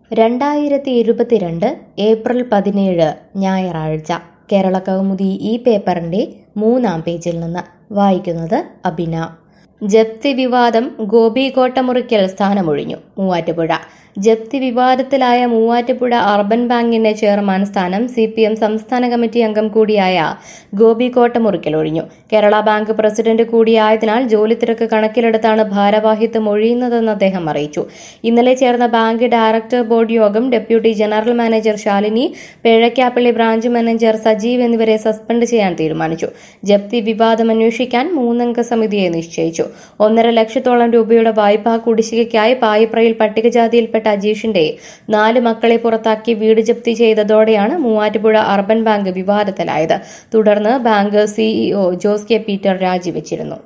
2022 April 17 ഞായറാഴ്ച കേരള കൗമുദി ഈ പേപ്പറിന്റെ 3-ാം പേജിൽ നിന്ന് വായിക്കുന്നത് അബിന. ജപ്തി വിവാദം ഗോപി കോട്ടമുറിക്കൽ സ്ഥാനമൊഴിഞ്ഞു. മൂവാറ്റുപുഴ ജപ്തി വിവാദത്തിലായ മൂവാറ്റുപുഴ അർബൻ ബാങ്കിന്റെ ചെയർമാൻ സ്ഥാനം CPM സംസ്ഥാന കമ്മിറ്റി അംഗം കൂടിയായ ഗോപി കോട്ടമുറിക്കൽ ഒഴിഞ്ഞു. കേരള ബാങ്ക് പ്രസിഡന്റ് കൂടിയായതിനാൽ ജോലി തിരക്ക് കണക്കിലെടുത്താണ് ഭാരവാഹിത്വം ഒഴിയുന്നതെന്ന് അദ്ദേഹം അറിയിച്ചു. ഇന്നലെ ചേർന്ന ബാങ്ക് ഡയറക്ടർ ബോർഡ് യോഗം deputy general manager Shalini, Pezhakkappilly branch manager Sajeev എന്നിവരെ സസ്പെൻഡ് ചെയ്യാൻ തീരുമാനിച്ചു. ജപ്തി വിവാദം അന്വേഷിക്കാൻ 3-അംഗ സമിതിയെ നിശ്ചയിച്ചു. 1.5 ലക്ഷത്തോളം രൂപയുടെ വായ്പാ കുടിശ്ശികയ്ക്കായി പായിപ്രയിൽ പട്ടികജാതിയിൽപ്പെട്ട അജീഷിന്റെ 4 മക്കളെ പുറത്താക്കി വീട് ജപ്തി ചെയ്തതോടെയാണ് മൂവാറ്റുപുഴ അർബൻ ബാങ്ക് വിവാദത്തിലായത്. തുടർന്ന് ബാങ്ക് CEO ജോസ് കെ പീറ്റർ രാജിവെച്ചിരുന്നു.